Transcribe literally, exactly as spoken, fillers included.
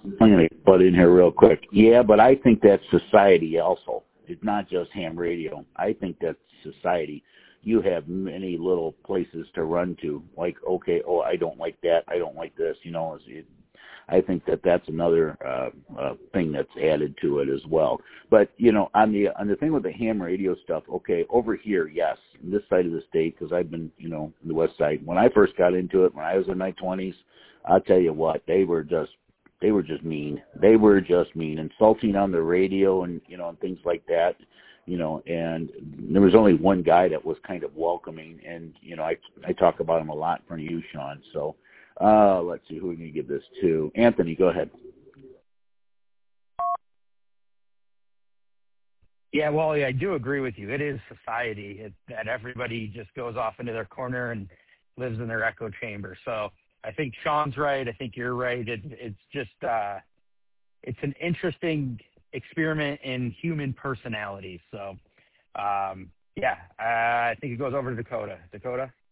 I'm going to butt in here real quick. Yeah, but I think that's society also. It's not just ham radio. I think that's society. You have many little places to run to. Like, okay, oh, I don't like that. I don't like this. You know, it, I think that that's another uh, uh, thing that's added to it as well. But you know, on the on the thing with the ham radio stuff, okay, over here, yes, on this side of the state, because I've been, you know, on the west side. When I first got into it, when I was in my twenties, I'll tell you what, they were just they were just mean. They were just mean, insulting on the radio and you know and things like that. You know, and there was only one guy that was kind of welcoming, and you know, I I talk about him a lot in front of you, Sean. So. Uh, let's see, who are we going to give this to? Anthony, go ahead. Yeah, well, yeah, I do agree with you. It is society it, that everybody just goes off into their corner and lives in their echo chamber. So I think Sean's right. I think you're right. It, it's just, uh, it's an interesting experiment in human personality. So, um, yeah, uh, I think it goes over to Dakota. Dakota?